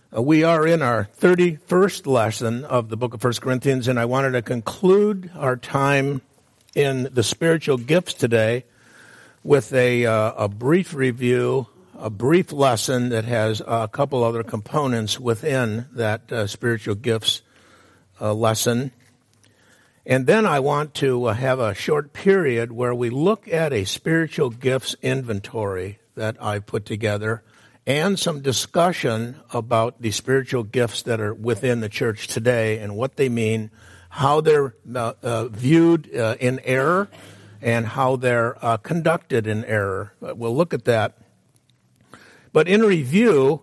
We are in our 31st lesson of the book of 1 Corinthians, and I wanted to conclude our time in the spiritual gifts today with a brief review, a brief lesson that has a couple other components within that spiritual gifts lesson. And then I want to have a short period where we look at a spiritual gifts inventory that I put together and some discussion about the spiritual gifts that are within the church today and what they mean, how they're viewed in error, and how they're conducted in error. We'll look at that. But in review,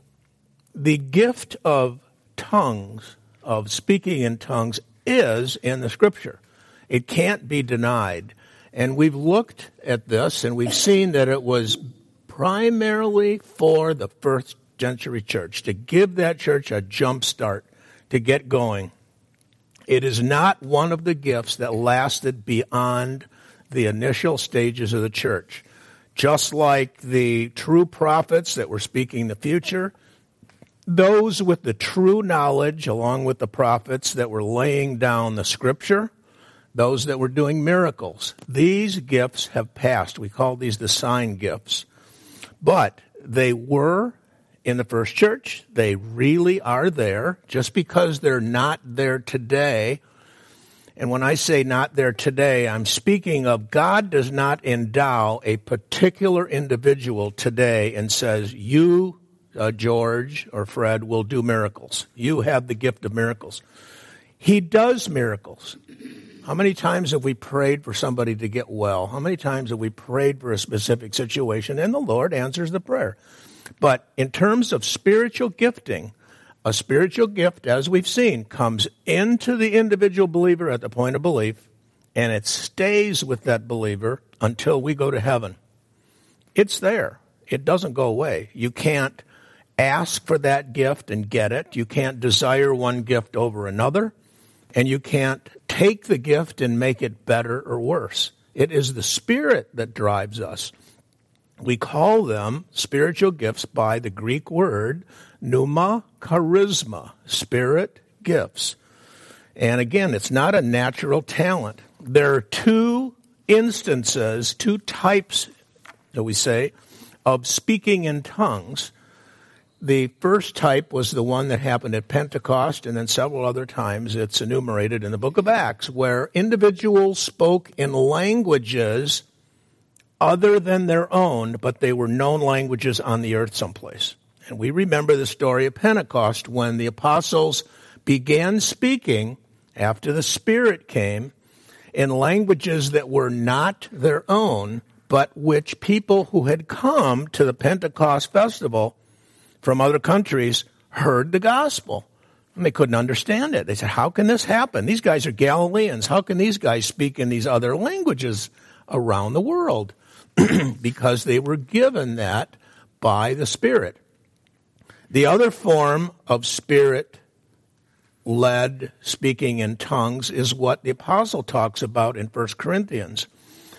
the gift of tongues, of speaking in tongues, is in the Scripture. It can't be denied. And we've looked at this, and we've seen that it was primarily for the first century church, to give that church a jump start, to get going. It is not one of the gifts that lasted beyond the initial stages of the church. Just like the true prophets that were speaking the future, those with the true knowledge, along with the prophets that were laying down the Scripture, those that were doing miracles, these gifts have passed. We call these the sign gifts. But they were in the first church. They really are there. Just because they're not there today, and when I say not there today, I'm speaking of God does not endow a particular individual today and says, you, George or Fred, will do miracles. You have the gift of miracles. He does miracles. How many times have we prayed for somebody to get well? How many times have we prayed for a specific situation and the Lord answers the prayer? But in terms of spiritual gifting, a spiritual gift, as we've seen, comes into the individual believer at the point of belief, and it stays with that believer until we go to heaven. It's there. It doesn't go away. You can't ask for that gift and get it. You can't desire one gift over another. And you can't take the gift and make it better or worse. It is the Spirit that drives us. We call them spiritual gifts by the Greek word pneuma charisma, spirit gifts. And again, it's not a natural talent. There are two instances, two types, that we say, of speaking in tongues. The first type was the one that happened at Pentecost, and then several other times it's enumerated in the book of Acts, where individuals spoke in languages other than their own, but they were known languages on the earth someplace. And we remember the story of Pentecost when the apostles began speaking after the Spirit came in languages that were not their own, but which people who had come to the Pentecost festival from other countries heard the gospel. And they couldn't understand it. They said, how can this happen? These guys are Galileans. How can these guys speak in these other languages around the world? Because they were given that by the Spirit. The other form of Spirit-led speaking in tongues is what the apostle talks about in 1 Corinthians.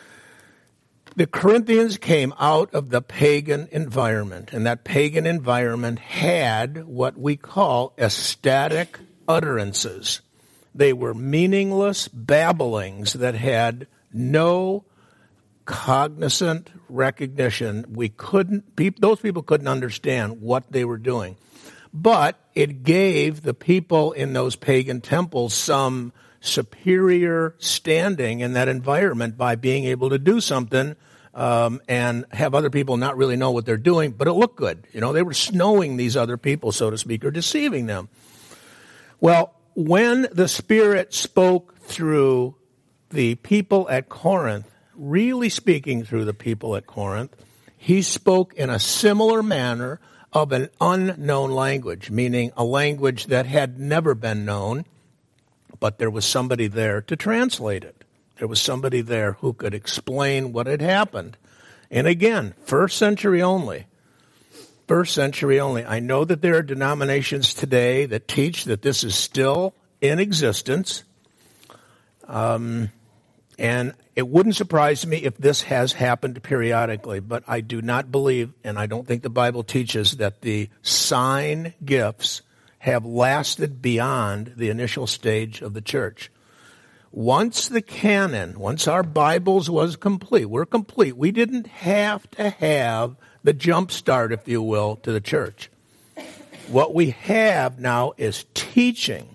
The Corinthians came out of the pagan environment, and that pagan environment had what we call ecstatic utterances. They were meaningless babblings that had no cognizant recognition. Those people couldn't understand what they were doing. But it gave the people in those pagan temples some superior standing in that environment by being able to do something and have other people not really know what they're doing, but it looked good. You know, they were snowing these other people, so to speak, or deceiving them. Well, when the Spirit spoke through the people at Corinth, really speaking through the people at Corinth, he spoke in a similar manner of an unknown language, meaning a language that had never been known, but there was somebody there to translate it. There was somebody there who could explain what had happened. And again, first century only. First century only. I know that there are denominations today that teach that this is still in existence. And it wouldn't surprise me if this has happened periodically, but I do not believe, and I don't think the Bible teaches, that the sign gifts have lasted beyond the initial stage of the church. Once the canon, once our Bibles was complete, we're complete. We didn't have to have the jump start, if you will, to the church. What we have now is teaching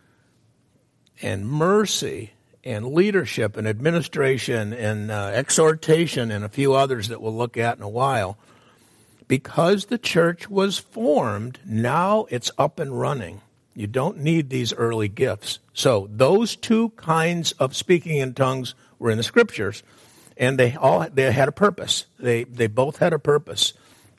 and mercy and leadership and administration and exhortation and a few others that we'll look at in a while. Because the church was formed, now it's up and running. You don't need these early gifts. So those two kinds of speaking in tongues were in the Scriptures, and they had a purpose. They both had a purpose.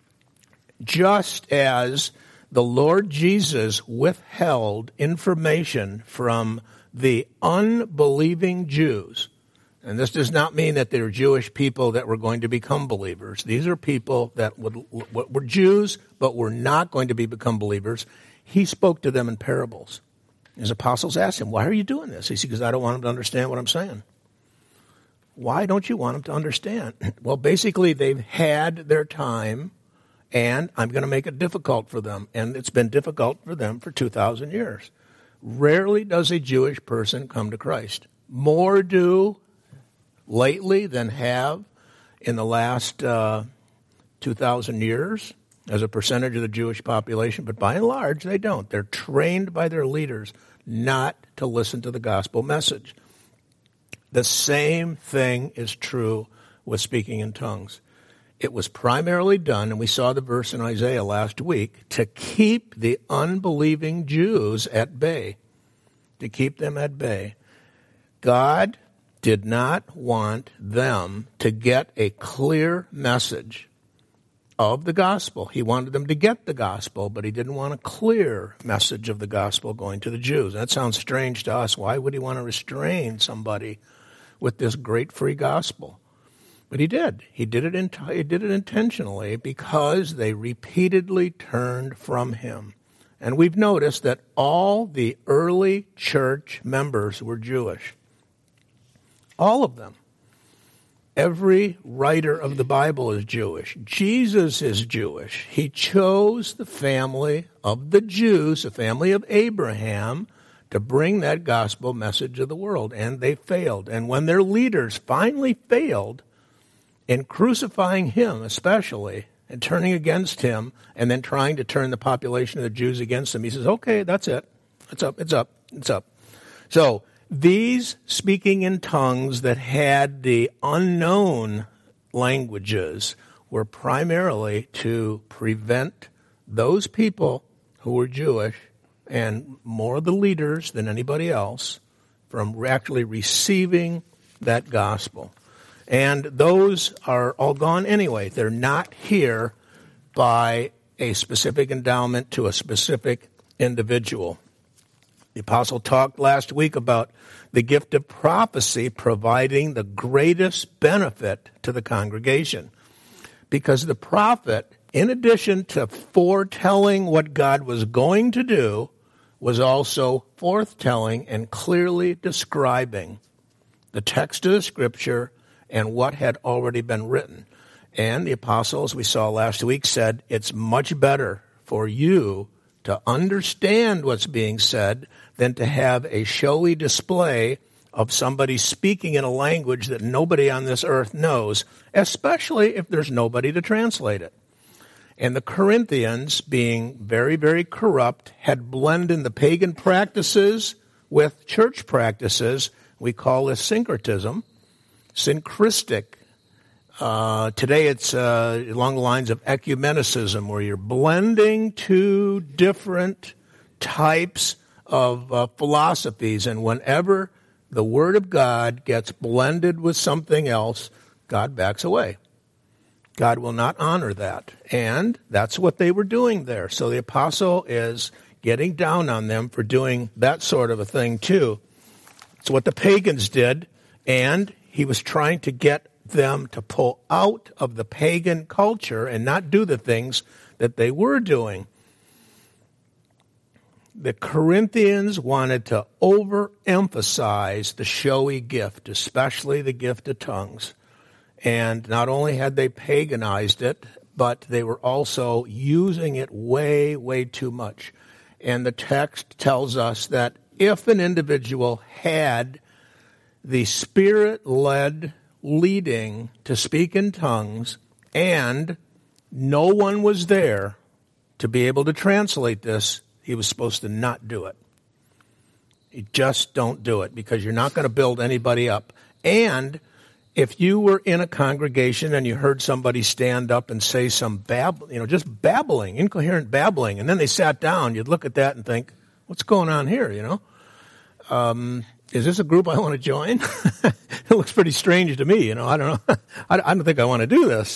Just as the Lord Jesus withheld information from the unbelieving Jews, and this does not mean that they're Jewish people that were going to become believers. These are people that were Jews but were not going to become believers. He spoke to them in parables. His apostles asked him, "Why are you doing this?" He said, "Because I don't want them to understand what I'm saying." Why don't you want them to understand? Well, basically, they've had their time, and I'm going to make it difficult for them. And it's been difficult for them for 2,000 years. Rarely does a Jewish person come to Christ. More do lately than have in the last 2,000 years as a percentage of the Jewish population, but by and large, they don't. They're trained by their leaders not to listen to the gospel message. The same thing is true with speaking in tongues. It was primarily done, and we saw the verse in Isaiah last week, to keep the unbelieving Jews at bay, to keep them at bay. God did not want them to get a clear message of the gospel. He wanted them to get the gospel, but he didn't want a clear message of the gospel going to the Jews. That sounds strange to us. Why would he want to restrain somebody with this great free gospel? But he did. He did it intentionally because they repeatedly turned from him. And we've noticed that all the early church members were Jewish. All of them. Every writer of the Bible is Jewish. Jesus is Jewish. He chose the family of the Jews, the family of Abraham, to bring that gospel message to the world. And they failed. And when their leaders finally failed in crucifying him especially, and turning against him, and then trying to turn the population of the Jews against him, he says, okay, that's it. It's up. So these speaking in tongues that had the unknown languages were primarily to prevent those people who were Jewish and more the leaders than anybody else from actually receiving that gospel. And those are all gone anyway. They're not here by a specific endowment to a specific individual. The apostle talked last week about the gift of prophecy providing the greatest benefit to the congregation. Because the prophet, in addition to foretelling what God was going to do, was also forthtelling and clearly describing the text of the Scripture and what had already been written. And the apostles, we saw last week, said it's much better for you to understand what's being said than to have a showy display of somebody speaking in a language that nobody on this earth knows, especially if there's nobody to translate it. And the Corinthians, being very, very corrupt, had blended the pagan practices with church practices. We call this syncretism. Synchristic. Today it's along the lines of ecumenicism, where you're blending two different types of philosophies, and whenever the Word of God gets blended with something else, God backs away. God will not honor that. And that's what they were doing there. So the apostle is getting down on them for doing that sort of a thing too. It's what the pagans did, and he was trying to get them to pull out of the pagan culture and not do the things that they were doing. the Corinthians wanted to overemphasize the showy gift, especially the gift of tongues. And not only had they paganized it, but they were also using it way, way too much. And the text tells us that if an individual had the Spirit-led leading to speak in tongues and no one was there to be able to translate this, he was supposed to not do it. You just don't do it because you're not going to build anybody up. And if you were in a congregation and you heard somebody stand up and say some just babbling, incoherent babbling, and then they sat down, you'd look at that and think, what's going on here, Is this a group I want to join? It looks pretty strange to me, I don't know. I don't think I want to do this,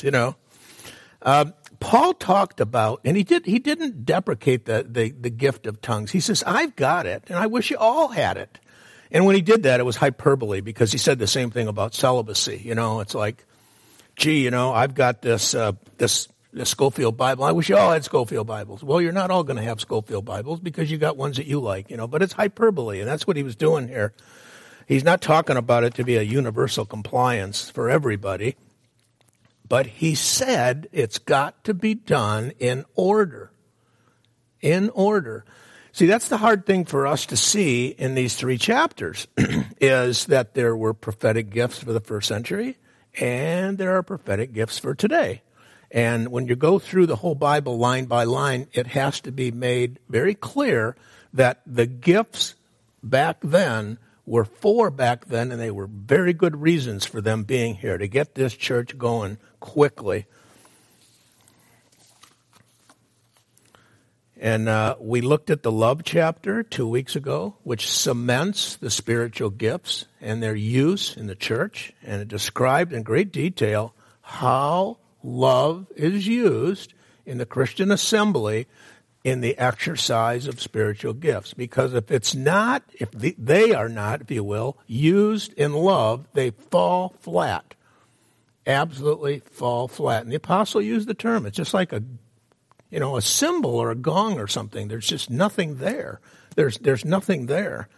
Paul talked about, and he didn't deprecate the gift of tongues. He says, I've got it, and I wish you all had it. And when he did that, it was hyperbole because he said the same thing about celibacy. It's like, gee, I've got this Scofield Bible. I wish you all had Scofield Bibles. Well, you're not all going to have Scofield Bibles because you got ones that you like, but it's hyperbole, and that's what he was doing here. He's not talking about it to be a universal compliance for everybody. But he said it's got to be done in order. In order. See, that's the hard thing for us to see in these 3 chapters, is that there were prophetic gifts for the first century, and there are prophetic gifts for today. And when you go through the whole Bible line by line, it has to be made very clear that the gifts back then were for back then, and they were very good reasons for them being here, to get this church going quickly. And we looked at the love chapter 2 weeks ago, which cements the spiritual gifts and their use in the church, and it described in great detail how love is used in the Christian assembly in the exercise of spiritual gifts. Because if they are not, if you will, used in love, they fall flat. Absolutely fall flat. And the apostle used the term. It's just like a cymbal or a gong or something. There's just nothing there. There's nothing there.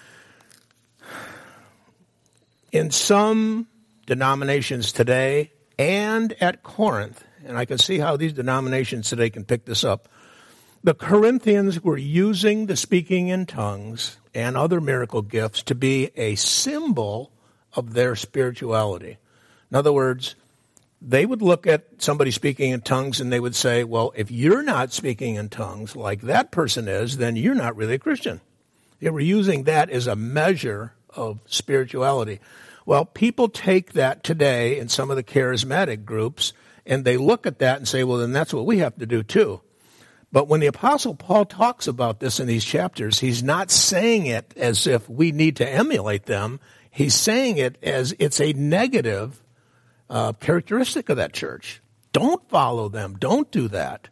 In some denominations today and at Corinth, and I can see how these denominations today can pick this up, the Corinthians were using the speaking in tongues and other miracle gifts to be a symbol of their spirituality. In other words, they would look at somebody speaking in tongues and they would say, well, if you're not speaking in tongues like that person is, then you're not really a Christian. They were using that as a measure of spirituality. Well, people take that today in some of the charismatic groups and they look at that and say, well, then that's what we have to do too. But when the Apostle Paul talks about this in these chapters, he's not saying it as if we need to emulate them. He's saying it as it's a negative characteristic of that church. Don't follow them. Don't do that.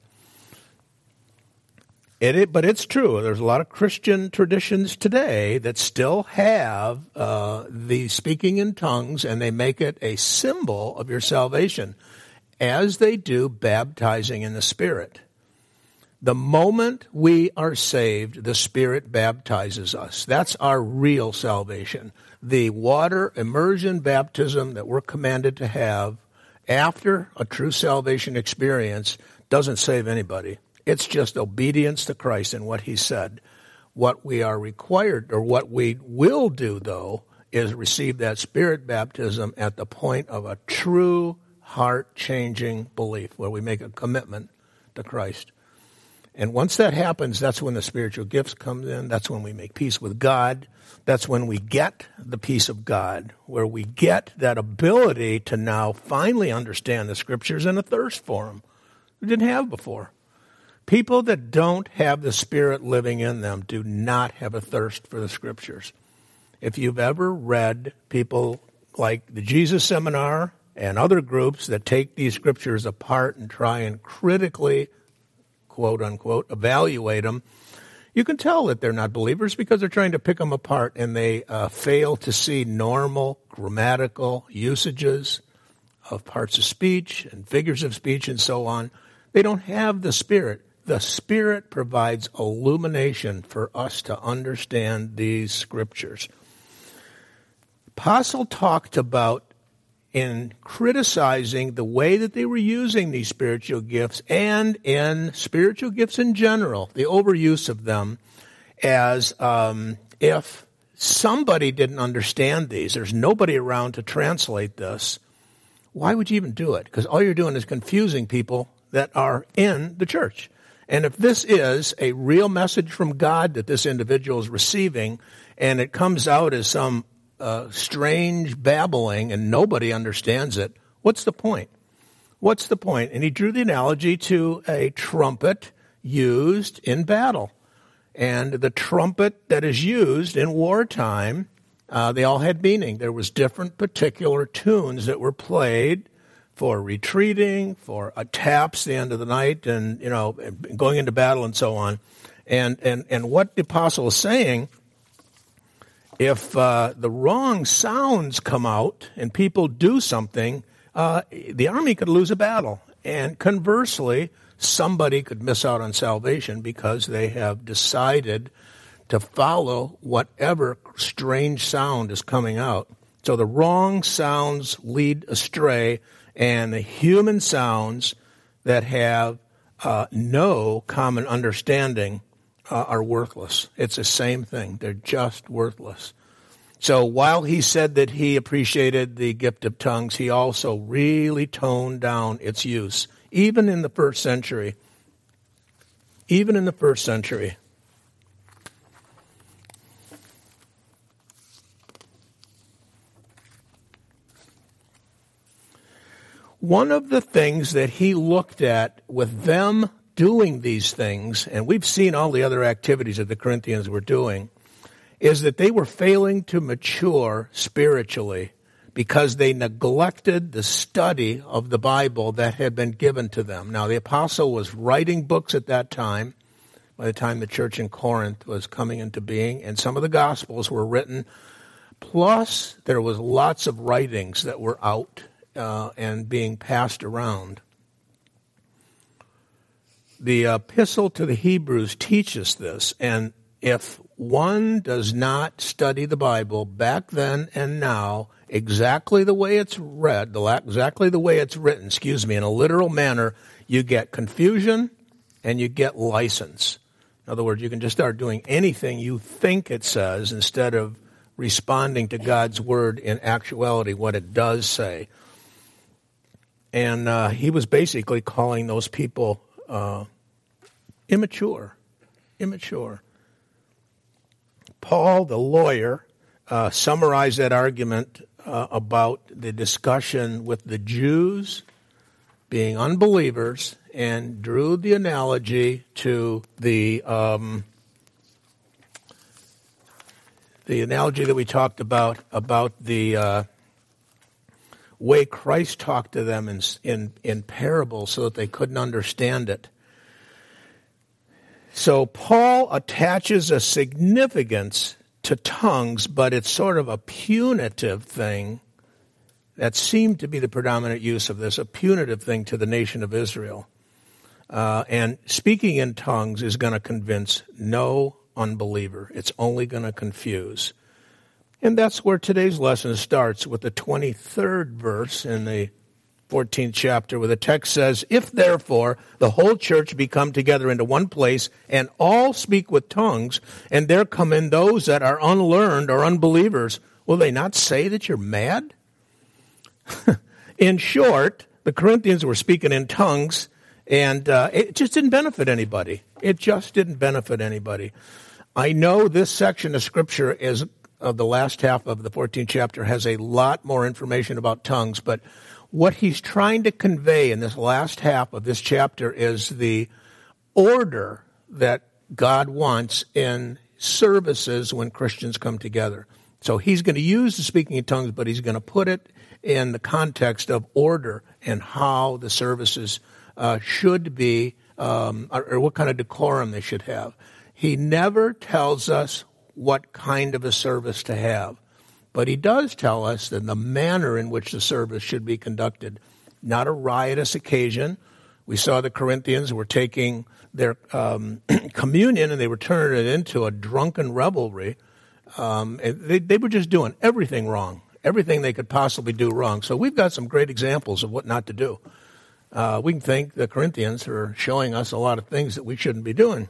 But it's true. There's a lot of Christian traditions today that still have the speaking in tongues, and they make it a symbol of your salvation, as they do baptizing in the Spirit. The moment we are saved, the Spirit baptizes us. That's our real salvation. The water immersion baptism that we're commanded to have after a true salvation experience doesn't save anybody. It's just obedience to Christ and what He said. What we are required, or what we will do, though, is receive that Spirit baptism at the point of a true heart-changing belief, where we make a commitment to Christ. And once that happens, that's when the spiritual gifts come in. That's when we make peace with God. That's when we get the peace of God, where we get that ability to now finally understand the Scriptures and a thirst for them we didn't have before. People that don't have the Spirit living in them do not have a thirst for the Scriptures. If you've ever read people like the Jesus Seminar and other groups that take these Scriptures apart and try and critically, quote unquote, evaluate them, you can tell that they're not believers because they're trying to pick them apart, and they fail to see normal grammatical usages of parts of speech and figures of speech and so on. They don't have the Spirit. the Spirit provides illumination for us to understand these scriptures. Apostle talked about, in criticizing the way that they were using these spiritual gifts and in spiritual gifts in general, the overuse of them, as if somebody didn't understand these. There's nobody around to translate this. Why would you even do it? Because all you're doing is confusing people that are in the church. And if this is a real message from God that this individual is receiving, and it comes out as some strange babbling and nobody understands it, what's the point? What's the point? And he drew the analogy to a trumpet used in battle. And the trumpet that is used in wartime, they all had meaning. There was different particular tunes that were played for retreating, for taps the end of the night, and going into battle and so on. And what the apostle is saying, if the wrong sounds come out and people do something, the army could lose a battle. And conversely, somebody could miss out on salvation because they have decided to follow whatever strange sound is coming out. So the wrong sounds lead astray, and the human sounds that have no common understanding are worthless. It's the same thing. They're just worthless. So while he said that he appreciated the gift of tongues, he also really toned down its use, even in the first century. Even in the first century. One of the things that he looked at with them doing these things, and we've seen all the other activities that the Corinthians were doing, is that they were failing to mature spiritually because they neglected the study of the Bible that had been given to them. Now, the apostle was writing books at that time, by the time the church in Corinth was coming into being, and some of the Gospels were written. Plus, there was lots of writings that were out and being passed around. The epistle to the Hebrews teaches this, and if one does not study the Bible back then and now exactly the way it's read, exactly the way it's written, in a literal manner, you get confusion and you get license. In other words, you can just start doing anything you think it says instead of responding to God's word in actuality, what it does say. And he was basically calling those people immature. Paul, the lawyer, summarized that argument about the discussion with the Jews being unbelievers and drew the analogy to the analogy that we talked about the way Christ talked to them in parables so that they couldn't understand it. So Paul attaches a significance to tongues, but it's sort of a punitive thing. That seemed to be the predominant use of this, a punitive thing to the nation of Israel. And speaking in tongues is going to convince no unbeliever. It's only going to confuse. And that's where today's lesson starts, with the 23rd verse in the 14th chapter, where the text says, "If therefore the whole church be come together into one place, and all speak with tongues, and there come in those that are unlearned or unbelievers, will they not say that you're mad?" In short, the Corinthians were speaking in tongues, and it just didn't benefit anybody. It just didn't benefit anybody. I know this section of Scripture of the last half of the 14th chapter has a lot more information about tongues, but what he's trying to convey in this last half of this chapter is the order that God wants in services when Christians come together. So he's going to use the speaking in tongues, but he's going to put it in the context of order and how the services should be, or what kind of decorum they should have. He never tells us what kind of a service to have, but he does tell us that the manner in which the service should be conducted, not a riotous occasion. We saw the Corinthians were taking their communion and they were turning it into a drunken revelry. They were just doing everything wrong, everything they could possibly do wrong. So we've got some great examples of what not to do. We can thank the Corinthians for showing us a lot of things that we shouldn't be doing.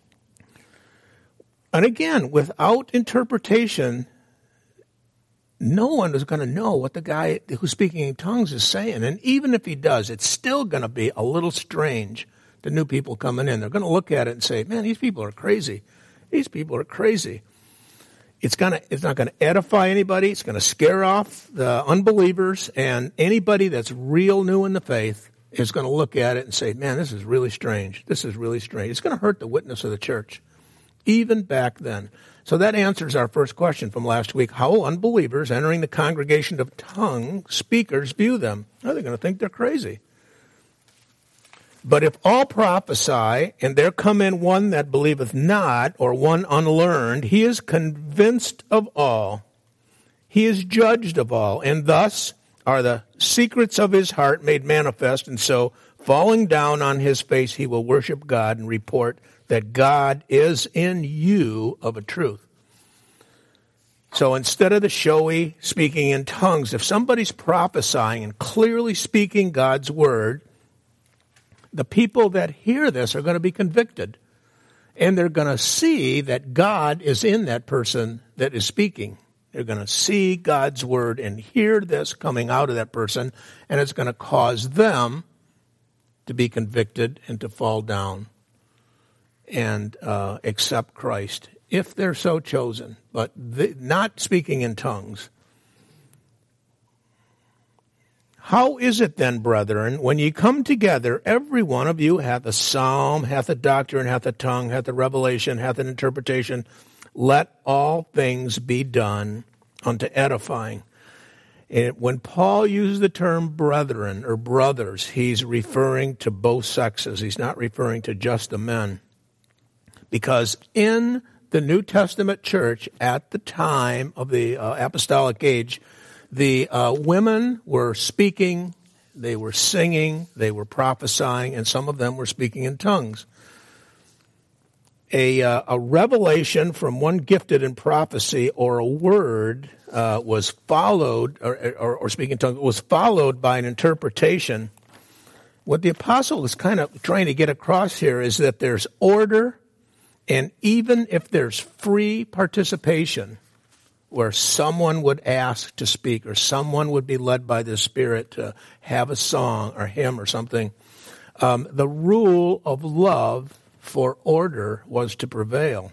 And again, without interpretation, no one is going to know what the guy who's speaking in tongues is saying. And even if he does, it's still going to be a little strange to new people coming in. They're going to look at it and say, man, these people are crazy. These people are crazy. It's not going to edify anybody. It's going to scare off the unbelievers. And anybody that's real new in the faith is going to look at it and say, man, this is really strange. This is really strange. It's going to hurt the witness of the church, even back then. So that answers our first question from last week. How will unbelievers entering the congregation of tongue speakers view them? Oh, they're going to think they're crazy. But if all prophesy, and there come in one that believeth not, or one unlearned, he is convinced of all. He is judged of all, and thus are the secrets of his heart made manifest, and so, falling down on his face, he will worship God and report that God is in you of a truth. So instead of the showy speaking in tongues, if somebody's prophesying and clearly speaking God's word, the people that hear this are going to be convicted. And they're going to see that God is in that person that is speaking. They're going to see God's word and hear this coming out of that person, and it's going to cause them to be convicted and to fall down and accept Christ, if they're so chosen, but not speaking in tongues. How is it then, brethren, when ye come together, every one of you hath a psalm, hath a doctrine, hath a tongue, hath a revelation, hath an interpretation? Let all things be done unto edifying. And when Paul uses the term brethren or brothers, he's referring to both sexes. He's not referring to just the men. Because in the New Testament church at the time of the apostolic age, the women were speaking, they were singing, they were prophesying, and some of them were speaking in tongues. A revelation from one gifted in prophecy or a word was followed, or speaking in tongues, was followed by an interpretation. What the apostle is kind of trying to get across here is that there's order. And even if there's free participation, where someone would ask to speak or someone would be led by the Spirit to have a song or hymn or something, the rule of love for order was to prevail.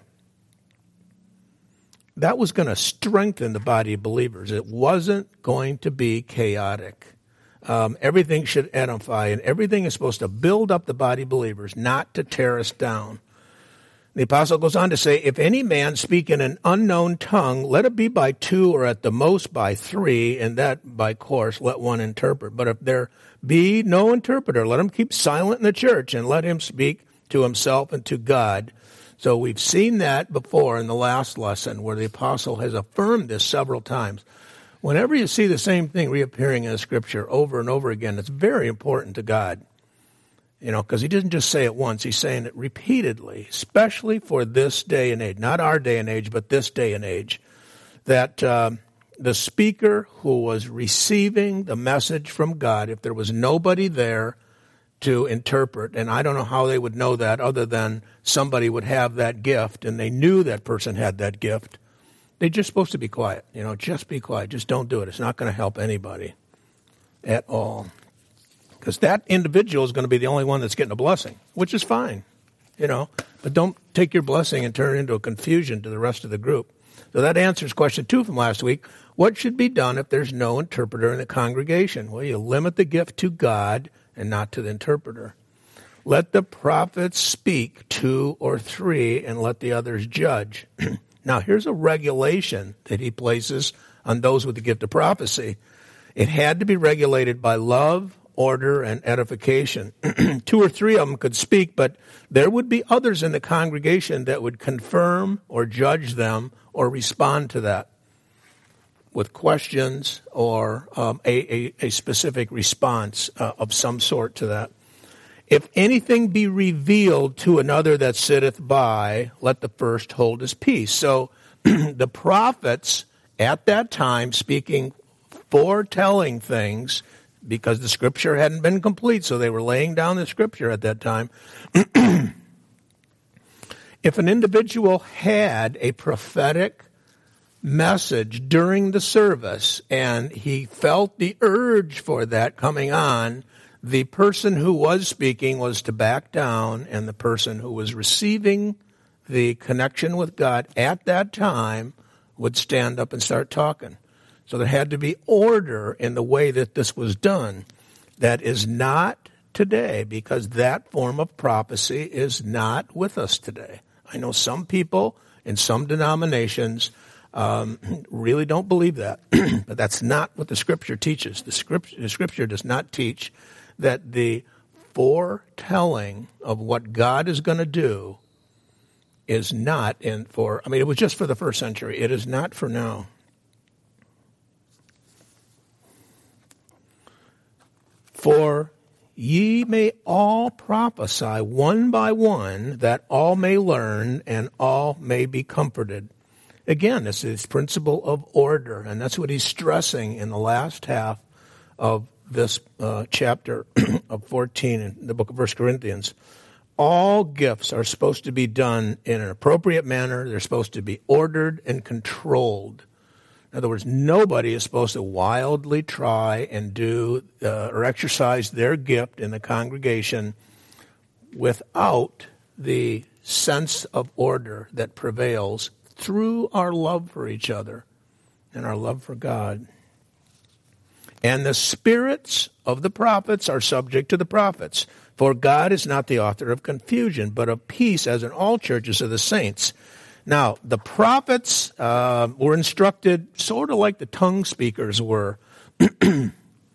That was going to strengthen the body of believers. It wasn't going to be chaotic. Everything should edify, and everything is supposed to build up the body of believers, not to tear us down. The apostle goes on to say, if any man speak in an unknown tongue, let it be by two or at the most by three, and that by course let one interpret. But if there be no interpreter, let him keep silent in the church and let him speak to himself and to God. So we've seen that before in the last lesson where the apostle has affirmed this several times. Whenever you see the same thing reappearing in the scripture over and over again, it's very important to God. You know, because he doesn't just say it once, he's saying it repeatedly, especially for this day and age, not our day and age, but this day and age, that the speaker who was receiving the message from God, if there was nobody there to interpret, and I don't know how they would know that other than somebody would have that gift, and they knew that person had that gift, they're just supposed to be quiet. You know, just be quiet. Just don't do it. It's not going to help anybody at all. Because that individual is going to be the only one that's getting a blessing, which is fine, you know. But don't take your blessing and turn it into a confusion to the rest of the group. So that answers question 2 from last week. What should be done if there's no interpreter in the congregation? Well, you limit the gift to God and not to the interpreter. Let the prophets speak 2 or 3 and let the others judge. Now, here's a regulation that he places on those with the gift of prophecy. It had to be regulated by love, order, and edification. 2 or 3 of them could speak, but there would be others in the congregation that would confirm or judge them or respond to that with questions or a specific response of some sort to that. If anything be revealed to another that sitteth by, let the first hold his peace. So the prophets at that time, speaking, foretelling things, because the scripture hadn't been complete, so they were laying down the scripture at that time. If an individual had a prophetic message during the service and he felt the urge for that coming on, the person who was speaking was to back down, and the person who was receiving the connection with God at that time would stand up and start talking. So there had to be order in the way that this was done. That is not today, because that form of prophecy is not with us today. I know some people in some denominations really don't believe that, but that's not what the Scripture teaches. The Scripture does not teach that the foretelling of what God is going to do is not it was just for the first century. It is not for now. For ye may all prophesy one by one, that all may learn and all may be comforted. Again, it's this principle of order, and that's what he's stressing in the last half of this chapter of 14 in the book of 1 Corinthians. All gifts are supposed to be done in an appropriate manner. They're supposed to be ordered and controlled. In other words, nobody is supposed to wildly try and do or exercise their gift in the congregation without the sense of order that prevails through our love for each other and our love for God. And the spirits of the prophets are subject to the prophets. For God is not the author of confusion, but of peace, as in all churches of the saints. Now, the prophets were instructed sort of like the tongue speakers were. The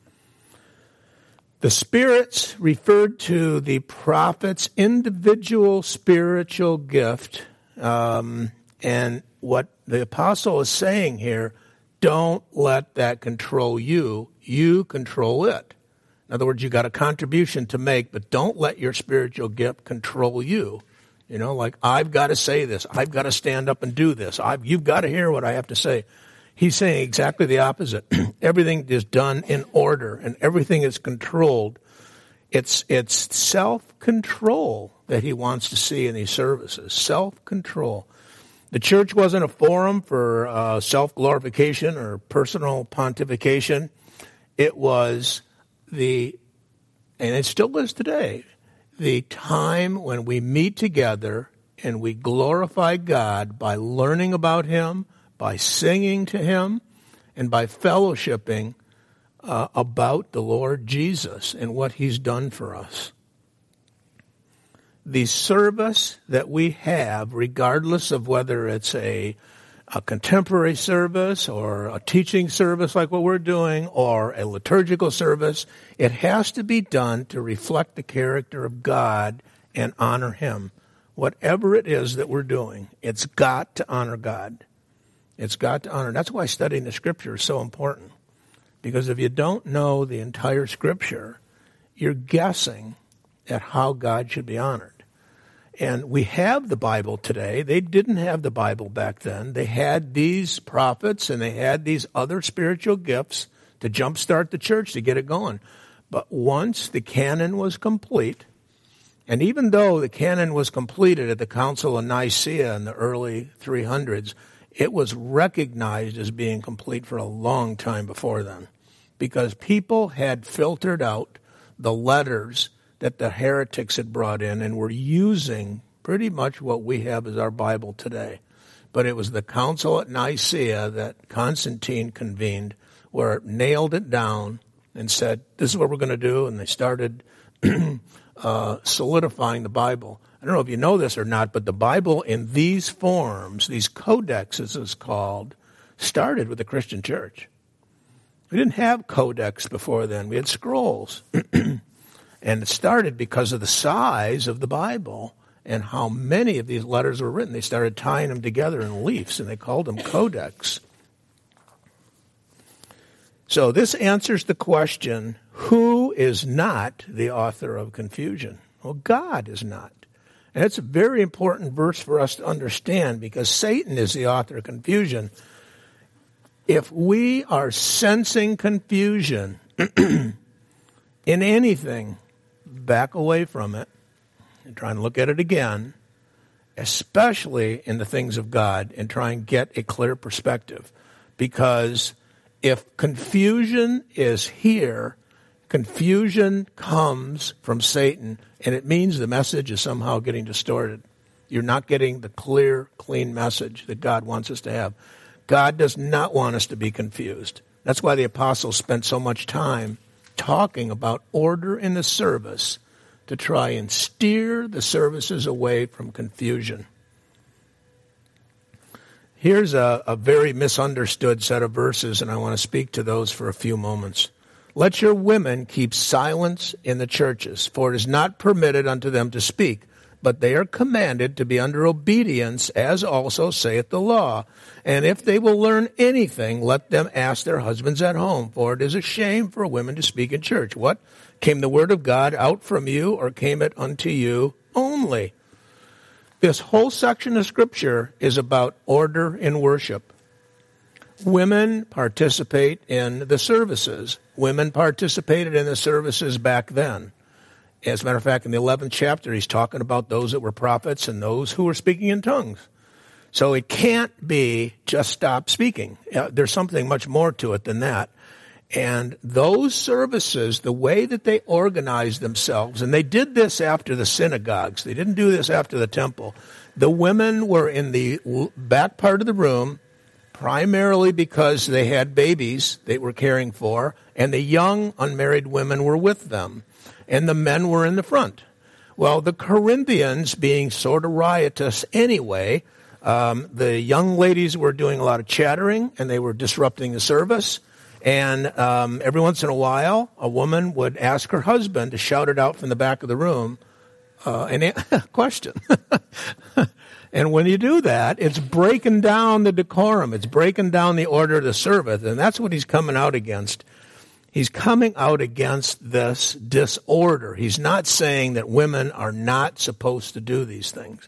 spirits referred to the prophet's individual spiritual gift. And what the apostle is saying here, don't let that control you. You control it. In other words, you got a contribution to make, but don't let your spiritual gift control you. You know, like, I've got to say this. I've got to stand up and do this. You've got to hear what I have to say. He's saying exactly the opposite. Everything is done in order, and everything is controlled. It's self-control that he wants to see in these services. Self-control. The church wasn't a forum for self-glorification or personal pontification. It was and it still is today, the time when we meet together and we glorify God by learning about Him, by singing to Him, and by fellowshipping about the Lord Jesus and what He's done for us. The service that we have, regardless of whether it's a contemporary service or a teaching service like what we're doing or a liturgical service, it has to be done to reflect the character of God and honor Him. Whatever it is that we're doing, it's got to honor God. It's got to honor. That's why studying the Scripture is so important. Because if you don't know the entire Scripture, you're guessing at how God should be honored. And we have the Bible today. They didn't have the Bible back then. They had these prophets and they had these other spiritual gifts to jumpstart the church, to get it going. But once the canon was complete, and even though the canon was completed at the Council of Nicaea in the early 300s, it was recognized as being complete for a long time before then, because people had filtered out the letters that the heretics had brought in and were using pretty much what we have as our Bible today. But it was the Council at Nicaea that Constantine convened, where it nailed it down and said, this is what we're going to do, and they started solidifying the Bible. I don't know if you know this or not, but the Bible in these forms, these codexes it's called, started with the Christian church. We didn't have codex before then. We had scrolls. And it started because of the size of the Bible and how many of these letters were written. They started tying them together in leaves, and they called them codex. So this answers the question, who is not the author of confusion? Well, God is not. And it's a very important verse for us to understand because Satan is the author of confusion. If we are sensing confusion in anything, back away from it and try and look at it again, especially in the things of God, and try and get a clear perspective. Because if confusion is here, confusion comes from Satan, and it means the message is somehow getting distorted. You're not getting the clear, clean message that God wants us to have. God does not want us to be confused. That's why the apostles spent so much time talking about order in the service to try and steer the services away from confusion. Here's a very misunderstood set of verses, and I want to speak to those for a few moments. Let your women keep silence in the churches, for it is not permitted unto them to speak, but they are commanded to be under obedience, as also saith the law. And if they will learn anything, let them ask their husbands at home, for it is a shame for women to speak in church. What? Came the word of God out from you, or came it unto you only? This whole section of Scripture is about order in worship. Women participate in the services. Women participated in the services back then. As a matter of fact, in the 11th chapter, he's talking about those that were prophets and those who were speaking in tongues. So it can't be just stop speaking. There's something much more to it than that. And those services, the way that they organized themselves, and they did this after the synagogues. They didn't do this after the temple. The women were in the back part of the room, primarily because they had babies they were caring for, and the young unmarried women were with them, and the men were in the front. Well, the Corinthians, being sort of riotous anyway, the young ladies were doing a lot of chattering, and they were disrupting the service. And every once in a while, a woman would ask her husband to shout it out from the back of the room, question. And when you do that, it's breaking down the decorum. It's breaking down the order of the service. And that's what he's coming out against. He's coming out against this disorder. He's not saying that women are not supposed to do these things.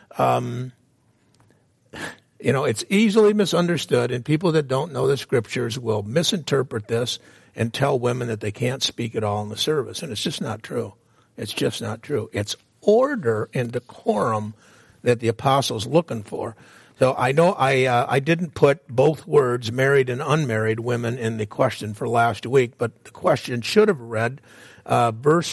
It's easily misunderstood, and people that don't know the Scriptures will misinterpret this and tell women that they can't speak at all in the service. And it's just not true. It's just not true. It's order and decorum that the apostle's looking for. So I know I didn't put both words, married and unmarried women, in the question for last week, but the question should have read, verse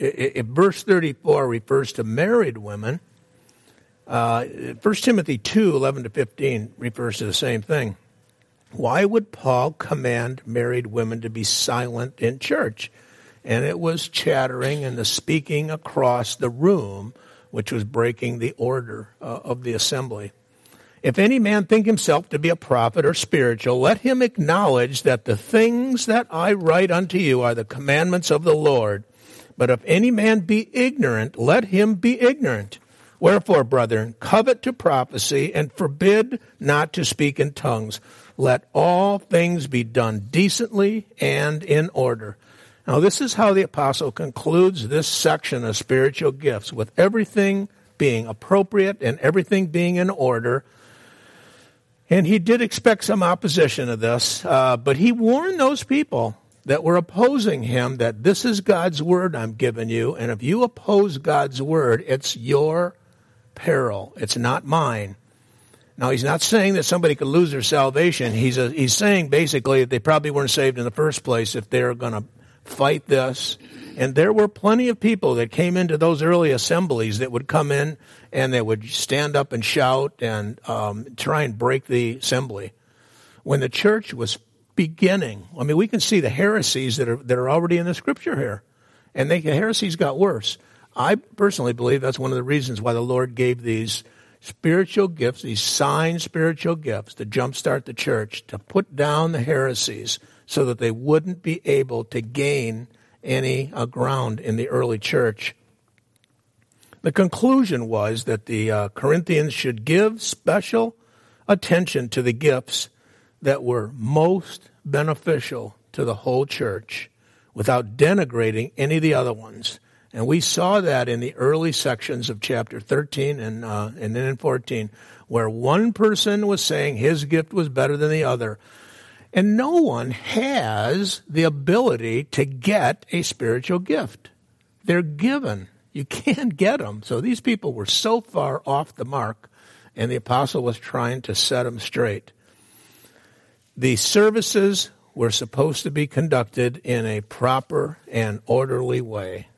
34 refers to married women. 1 Timothy 2:11-15 refers to the same thing. Why would Paul command married women to be silent in church? And it was chattering and the speaking across the room, which was breaking the order of the assembly. If any man think himself to be a prophet or spiritual, let him acknowledge that the things that I write unto you are the commandments of the Lord. But if any man be ignorant, let him be ignorant. Wherefore, brethren, covet to prophecy, and forbid not to speak in tongues. Let all things be done decently and in order. Now, this is how the apostle concludes this section of spiritual gifts, with everything being appropriate and everything being in order. And he did expect some opposition to this, but he warned those people that were opposing him that this is God's word I'm giving you, and if you oppose God's word, it's your peril. It's not mine. Now, he's not saying that somebody could lose their salvation. He's saying basically that they probably weren't saved in the first place if they're going to fight this. And there were plenty of people that came into those early assemblies that would come in and they would stand up and shout and try and break the assembly. When the church was beginning, I mean, we can see the heresies that are already in the Scripture here. And the heresies got worse. I personally believe that's one of the reasons why the Lord gave these spiritual gifts, these sign spiritual gifts, to jumpstart the church, to put down the heresies so that they wouldn't be able to gain any ground in the early church. The conclusion was that the Corinthians should give special attention to the gifts that were most beneficial to the whole church without denigrating any of the other ones. And we saw that in the early sections of chapter 13 and then in 14, where one person was saying his gift was better than the other. And no one has the ability to get a spiritual gift. They're given. You can't get them. So these people were so far off the mark, and the apostle was trying to set them straight. The services were supposed to be conducted in a proper and orderly way.